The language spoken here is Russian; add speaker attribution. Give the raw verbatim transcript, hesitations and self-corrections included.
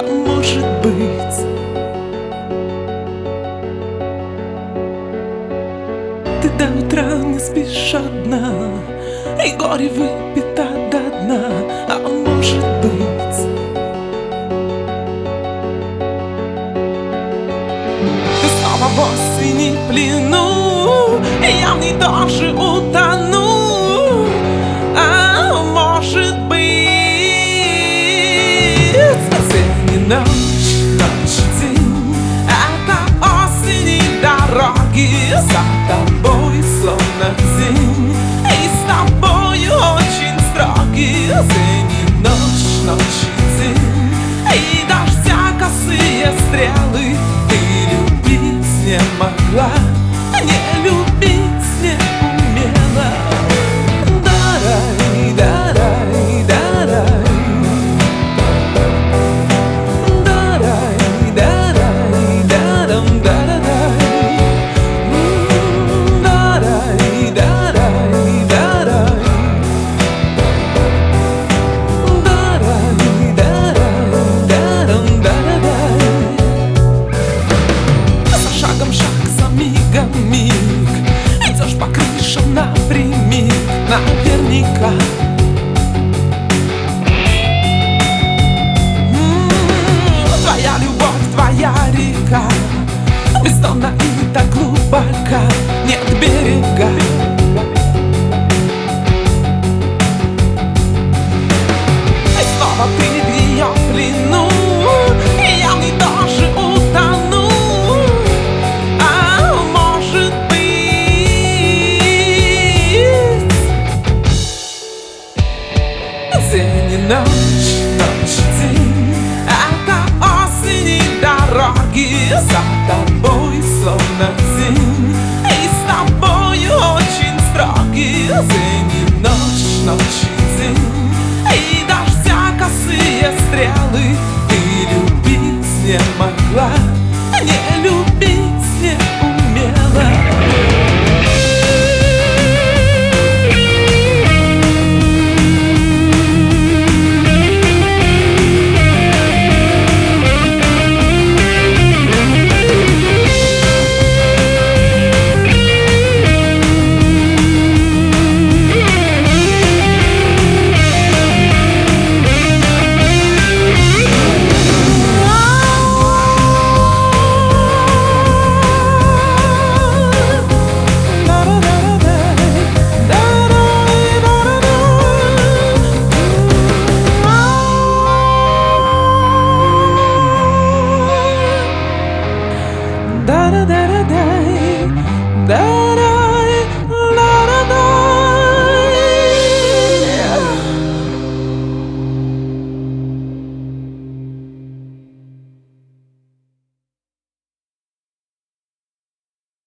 Speaker 1: может быть, ты до утра не спишь одна, и горе выпито до дна. А может быть, ты снова в осени плену, и я в ней тоже утону. А может быть, день и ночь, ночь и день, это осень и дороги за тобой словно тень, и с тобою очень строгий. День и ночь, ночь и день, и дождя косые стрелы. Ты любить не могла, не любить не умела. Дарай, дарай, дарай, дарай, дарай, дарам, дарай, дарай, дарай, дарай, дарай, дарай, дарам, дарай. За шагом шаг, за мигом миг, идешь по крышам напрямик, наверняка. М-м-м, твоя любовь, твоя река, бездонна и так глубока, нет берега. И снова ты в ее плену, и я в ней тоже утону. А может быть, день и ночь, ночь и день, это осень и дороги за тобой словно тень, и с тобою очень строгий. День и ночь, ночь